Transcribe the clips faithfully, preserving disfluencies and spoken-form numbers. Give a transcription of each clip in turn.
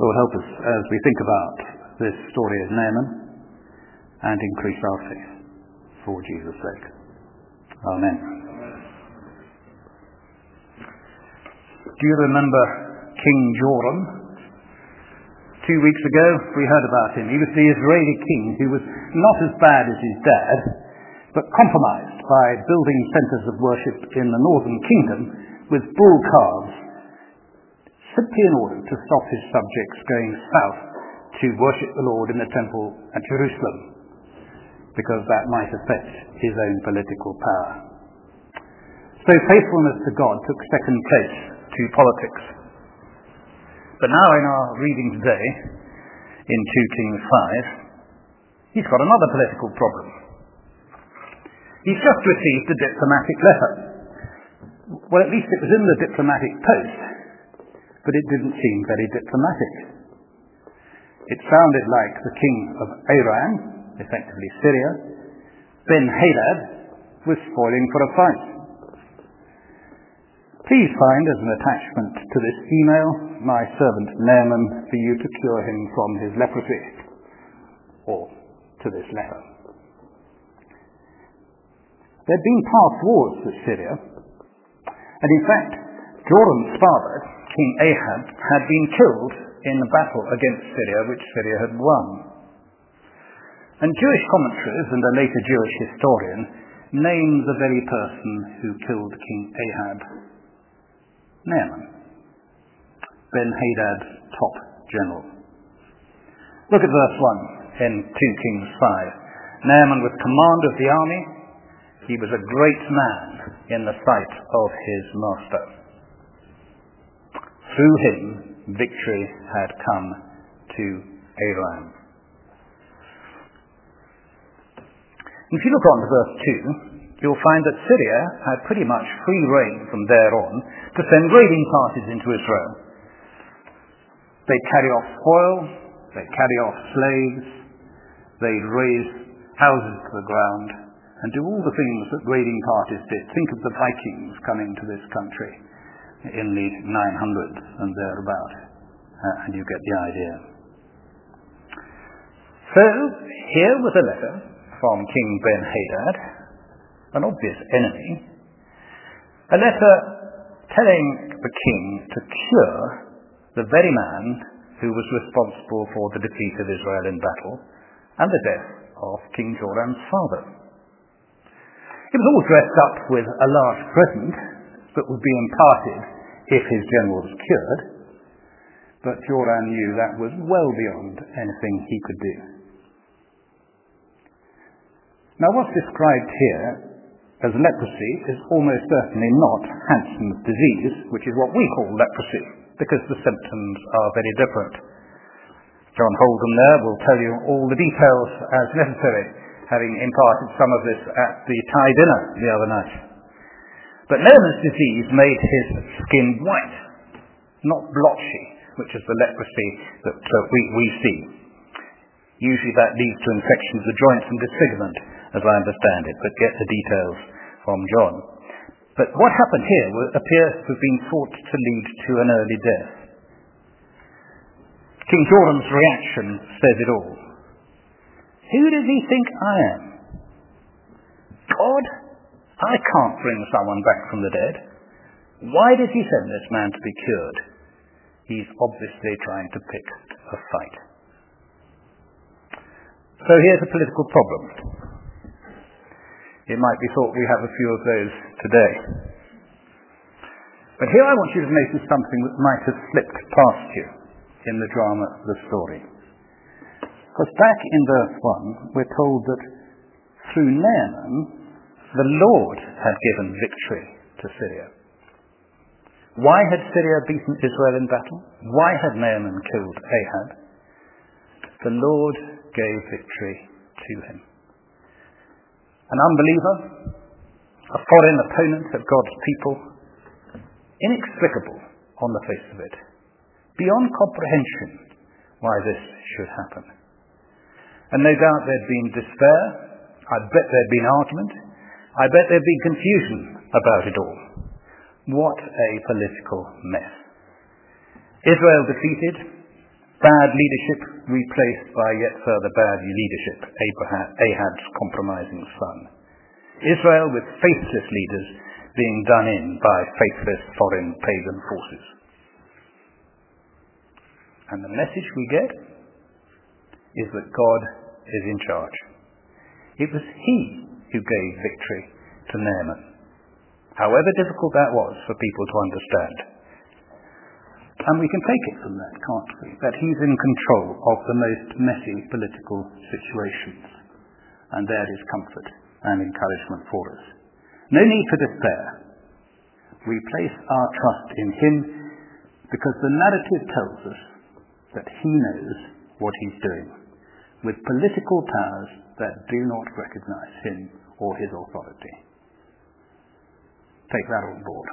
Lord, help us as we think about this story of Naaman and increase our faith for Jesus' sake. Amen. Do you remember King Joram? Two weeks ago we heard about him. He was the Israeli king who was not as bad as his dad, but compromised by building centres of worship in the northern kingdom with bull calves, simply in order to stop his subjects going south to worship the Lord in the temple at Jerusalem, because that might affect his own political power. So faithfulness to God took second place to politics. But now in our reading today, in two Kings five, he's got another political problem. He's just received a diplomatic letter. Well, at least it was in the diplomatic post, but it didn't seem very diplomatic. It sounded like the king of Aram, effectively Syria, Ben-Hadad, was spoiling for a fight. Please find as an attachment to this email my servant Naaman for you to cure him from his leprosy, or to this letter. There had been past wars with Syria, and in fact, Joram's father, King Ahab, had been killed in a battle against Syria, which Syria had won. And Jewish commentaries and a later Jewish historian name the very person who killed King Ahab, Naaman, Ben-Hadad's top general. Look at verse one in two Kings five. Naaman was command of the army. He was a great man in the sight of his master. Through him, victory had come to Aram. If you look on to verse two, you'll find that Syria had pretty much free rein from there on to send raiding parties into Israel. They'd carry off spoil, they'd carry off slaves, they'd raze houses to the ground, and do all the things that raiding parties did. Think of the Vikings coming to this country in the nine hundreds and thereabout, uh, and you get the idea. So, here was a letter from King Ben-Hadad, an obvious enemy, a letter telling the king to cure the very man who was responsible for the defeat of Israel in battle and the death of King Joram's father. It was all dressed up with a large present that would be imparted if his general was cured, but Joram knew that was well beyond anything he could do. Now, what's described here as leprosy is almost certainly not Hansen's disease, which is what we call leprosy, because the symptoms are very different. John Holdham there will tell you all the details as necessary, having imparted some of this at the Thai dinner the other night. But Naaman's disease made his skin white, not blotchy, which is the leprosy that uh, we, we see. Usually that leads to infection of the joints and disfigurement, as I understand it, but get the details from John. But what happened here appears to have been thought to lead to an early death. King Joram's reaction says it all. Who does he think I am? God? I can't bring someone back from the dead. Why did he send this man to be cured? He's obviously trying to pick a fight. So here's a political problem. It might be thought we have a few of those today. But here I want you to notice something that might have slipped past you in the drama of the story. Because back in verse one, we're told that through Naaman, the Lord had given victory to Syria. Why had Syria beaten Israel in battle? Why had Naaman killed Ahab? The Lord gave victory to him. An unbeliever, a foreign opponent of God's people, inexplicable on the face of it, beyond comprehension why this should happen. And no doubt there'd been despair, I bet there'd been argument, I bet there'd be confusion about it all. What a political mess. Israel defeated, Bad leadership replaced by yet further bad leadership, Ahab's compromising son. Israel with faithless leaders being done in by faithless foreign pagan forces. And the message we get is that God is in charge. It was he who gave victory to Naaman, however difficult that was for people to understand. And we can take it from that, can't we? That he's in control of the most messy political situations. And there is comfort and encouragement for us. No need for despair. We place our trust in him because the narrative tells us that he knows what he's doing with political powers that do not recognize him or his authority. Take that on board.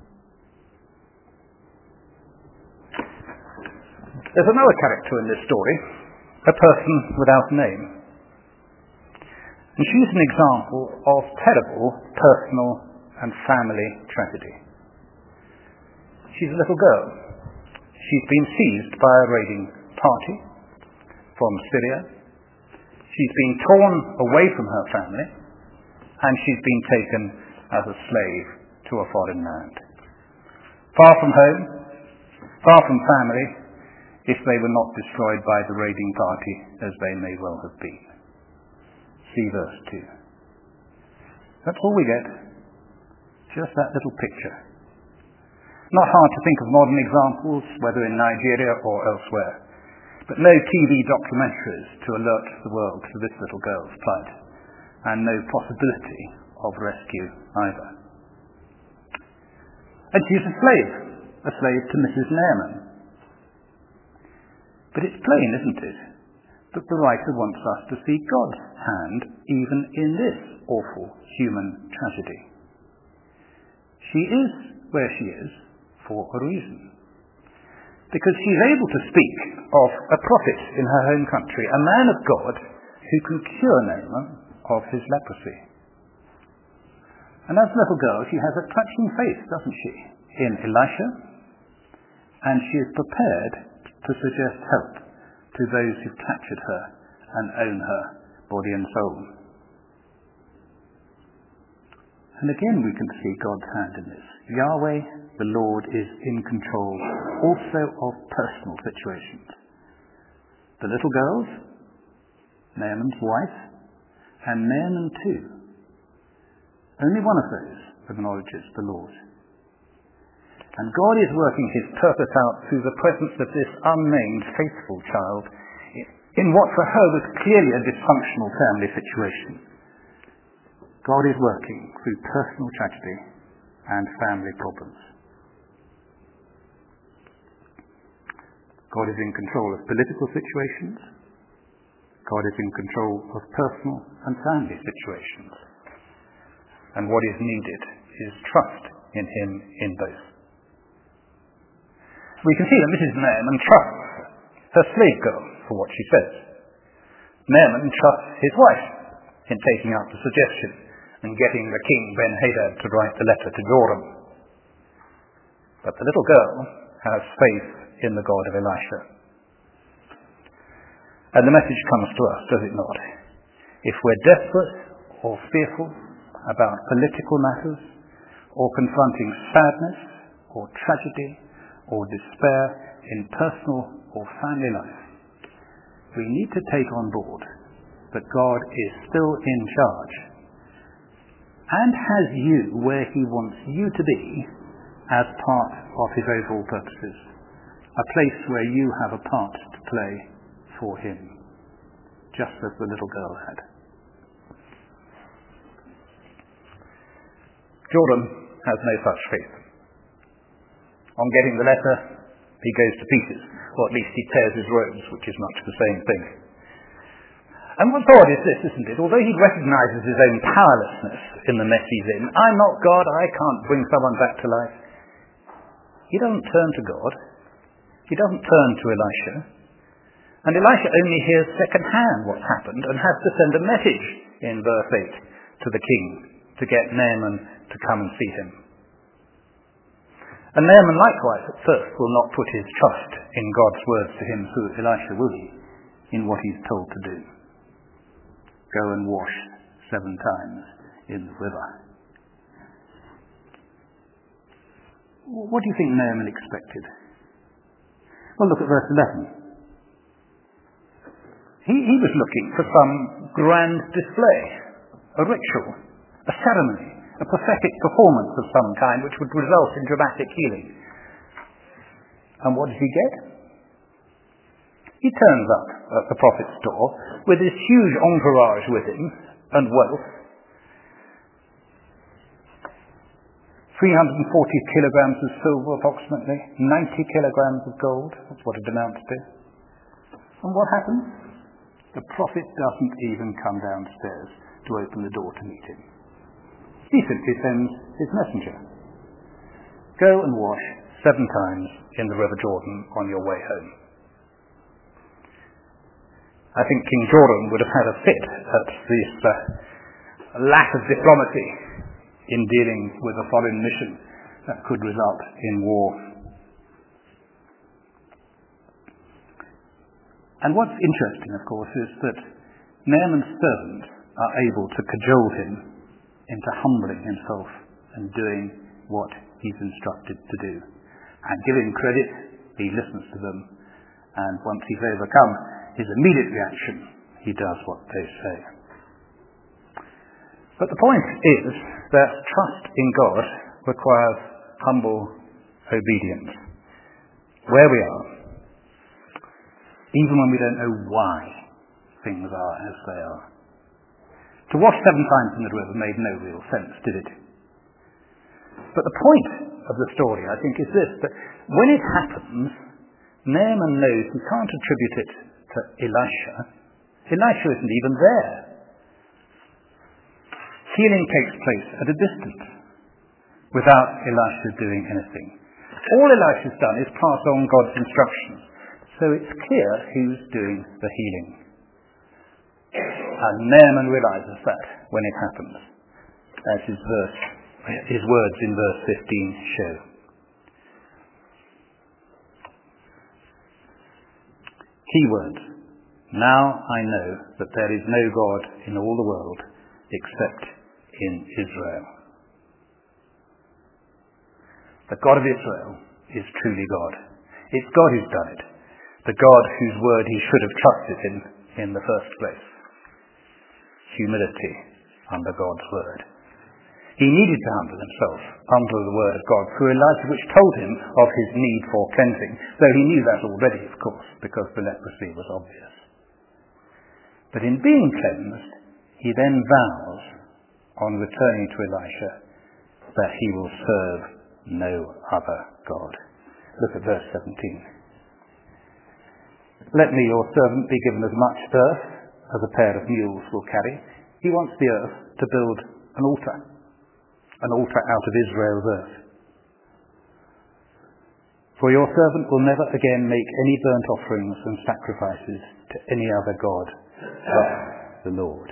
There's another character in this story, a person without name. And she's an example of terrible personal and family tragedy. She's a little girl. She's been seized by a raiding party from Syria. She's been torn away from her family, and she's been taken as a slave to a foreign land. Far from home, far from family, if they were not destroyed by the raiding party, as they may well have been. See verse two. That's all we get. Just that little picture. Not hard to think of modern examples, whether in Nigeria or elsewhere, but no T V documentaries to alert the world to this little girl's plight, and no possibility of rescue either. And she's a slave, a slave to Missus Naaman. But it's plain, isn't it, that the writer wants us to see God's hand even in this awful human tragedy. She is where she is for a reason. Because she's able to speak of a prophet in her home country, a man of God who can cure Naaman of his leprosy. And as a little girl, she has a touching faith, doesn't she, in Elisha, and she is prepared to suggest help to those who've captured her and own her body and soul. And again we can see God's hand in this. Yahweh, the Lord, is in control also of personal situations. The little girls, Naaman's wife, and Naaman too. Only one of those acknowledges the Lord. And God is working his purpose out through the presence of this unnamed faithful child in what for her was clearly a dysfunctional family situation. God is working through personal tragedy and family problems. God is in control of political situations. God is in control of personal and family situations. And what is needed is trust in him in both. We can see that Missus Naaman trusts her slave girl for what she says. Naaman trusts his wife in taking out the suggestion and getting the king Ben-Hadad to write the letter to Joram. But the little girl has faith in the God of Elisha. And the message comes to us, does it not? If we're desperate or fearful about political matters, or confronting sadness or tragedy or despair in personal or family life, we need to take on board that God is still in charge and has you where he wants you to be as part of his overall purposes, a place where you have a part to play for him, just as the little girl had. Joram has no such faith. On getting the letter, he goes to pieces, or at least he tears his robes, which is much the same thing. And what's odd is this, isn't it? Although he recognises his own powerlessness in the mess he's in, I'm not God, I can't bring someone back to life. He doesn't turn to God. He doesn't turn to Elisha. And Elisha only hears second-hand what's happened and has to send a message in verse eight to the king to get Naaman to come and see him. And Naaman likewise at first will not put his trust in God's words to him through Elisha, will he, in what he's told to do. Go and wash seven times in the river. What do you think Naaman expected? Well, look at verse eleven. He, he was looking for some grand display, a ritual, a ceremony, a prophetic performance of some kind which would result in dramatic healing. And what does he get? He turns up at the prophet's door with this huge entourage with him and wealth. three hundred forty kilograms of silver approximately, ninety kilograms of gold, that's what it amounts to. And what happens? The prophet doesn't even come downstairs to open the door to meet him. He simply sends his messenger. Go and wash seven times in the River Jordan on your way home. I think King Joram would have had a fit at this uh, lack of diplomacy in dealing with a foreign mission that could result in war. And what's interesting, of course, is that Naaman's servants are able to cajole him into humbling himself and doing what he's instructed to do. And give him credit, he listens to them, and once he's overcome his immediate reaction, he does what they say. But the point is that trust in God requires humble obedience. Where we are, even when we don't know why things are as they are. To wash seven times in the river made no real sense, did it? But the point of the story, I think, is this, that when it happens, Naaman knows he can't attribute it to Elisha. Elisha isn't even there. Healing takes place at a distance without Elisha doing anything. All Elisha's done is pass on God's instructions, so it's clear who's doing the healing. And Naaman realizes that when it happens, as his verse, his words in verse fifteen show. Key words. Now I know that there is no God in all the world except in Israel. The God of Israel is truly God. It's God who's done it. The God whose word he should have trusted in in the first place. Humility under God's word. He needed to humble himself under the word of God through Elijah, which told him of his need for cleansing, though he knew that already, of course, because the leprosy was obvious. But in being cleansed, he then vows, on returning to Elisha, that he will serve no other God. Look at verse seventeen. Let me, your servant, be given as much earth as a pair of mules will carry. He wants the earth to build an altar, an altar out of Israel's earth. For your servant will never again make any burnt offerings and sacrifices to any other god but the Lord.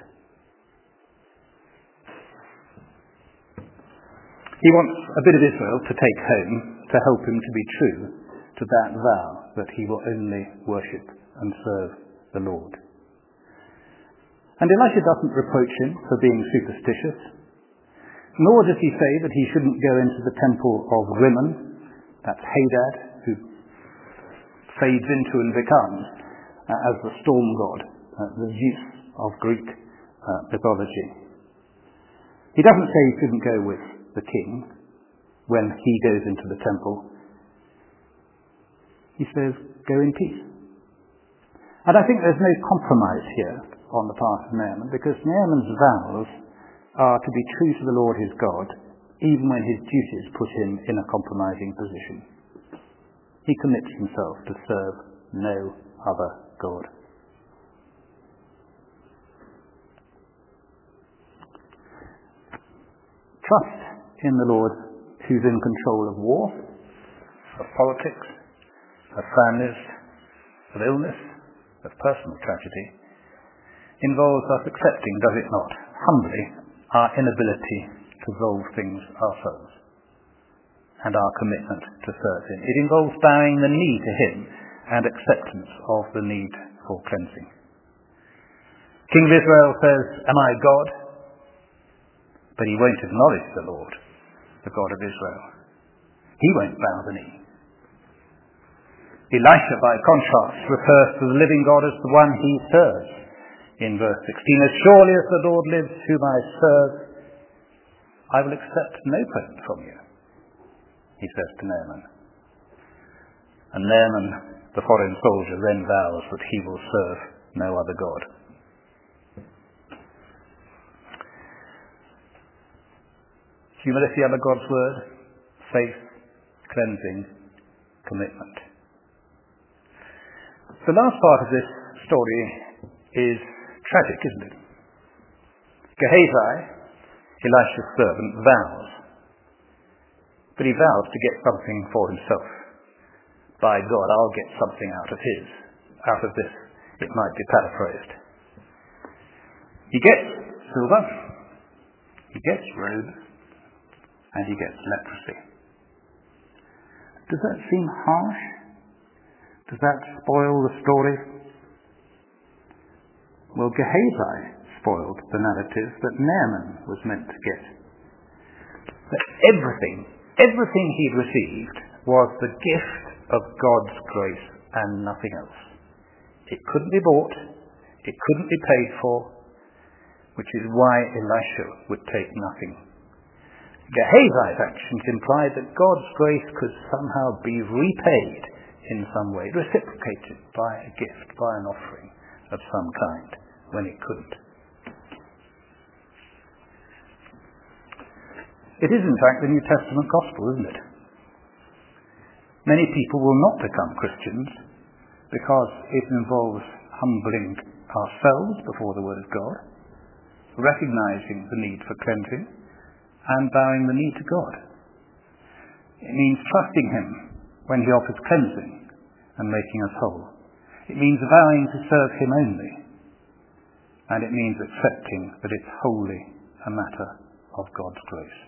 He wants a bit of Israel to take home to help him to be true to that vow that he will only worship and serve the Lord. And Elisha doesn't reproach him for being superstitious, nor does he say that he shouldn't go into the temple of Rimmon, that's Hadad, who fades into and becomes uh, as the storm god, uh, the Zeus of Greek uh, mythology. He doesn't say he shouldn't go with the king when he goes into the temple. He says, go in peace. And I think there's no compromise here on the part of Naaman, because Naaman's vows are to be true to the Lord his God, even when his duties put him in a compromising position. He commits himself to serve no other God. Trust in the Lord who's in control of war, of politics, of families, of illness, of personal tragedy, involves us accepting, does it not, humbly, our inability to resolve things ourselves. and our commitment to serve him. It involves bowing the knee to him and acceptance of the need for cleansing. King of Israel says, "Am I God?" But he won't acknowledge the Lord, the God of Israel. He won't bow the knee. Elisha, by contrast, refers to the living God as the one he serves. In verse sixteen, "As surely as the Lord lives, whom I serve, I will accept no present from you," he says to Naaman. And Naaman, the foreign soldier, then vows that he will serve no other God. Humility under God's word, faith, cleansing, commitment. The last part of this story is tragic, isn't it? Gehazi, Elisha's servant, vows. But he vows to get something for himself. By God, I'll get something out of his. Out of this, it might be paraphrased. He gets silver, he gets robes, and he gets leprosy. Does that seem harsh? Does that spoil the story? Well, Gehazi spoiled the narrative that Naaman was meant to get. That everything, everything he'd received was the gift of God's grace and nothing else. It couldn't be bought, it couldn't be paid for, which is why Elisha would take nothing. Gehazi's actions implied that God's grace could somehow be repaid in some way, reciprocated by a gift, by an offering of some kind, when it couldn't. It is, in fact, the New Testament gospel, isn't it? Many people will not become Christians because it involves humbling ourselves before the Word of God, recognizing the need for cleansing, and bowing the knee to God. It means trusting him when he offers cleansing and making us whole. It means vowing to serve him only. And it means accepting that it's wholly a matter of God's grace.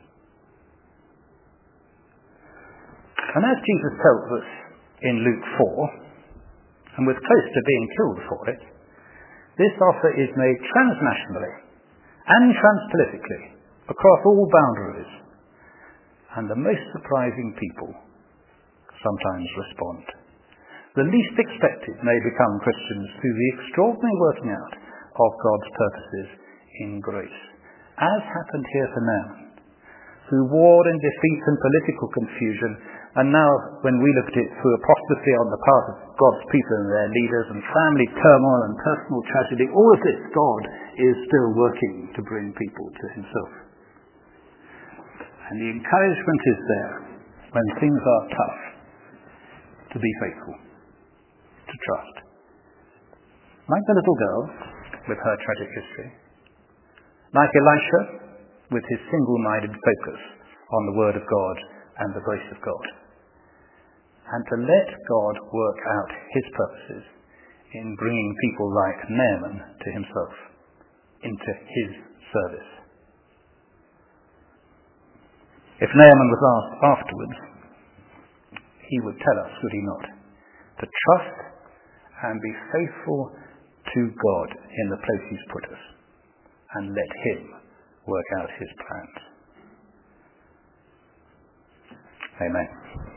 And as Jesus tells us in Luke four, and was close to being killed for it, this offer is made transnationally and transpolitically, across all boundaries, and the most surprising people sometimes respond. The least expected may become Christians through the extraordinary working out of God's purposes in grace, as happened here for Naaman, through war and defeat and political confusion, and now when we look at it through apostasy on the part of God's people and their leaders, and family turmoil and personal tragedy, all of this, God is still working to bring people to himself. And the encouragement is there, when things are tough, to be faithful, to trust. Like the little girl with her tragic history, like Elisha with his single-minded focus on the Word of God and the grace of God, and to let God work out his purposes in bringing people like Naaman to himself, into his service. If Naaman was asked afterwards, he would tell us, would he not, to trust and be faithful to God in the place he's put us, and let him work out his plans. Amen.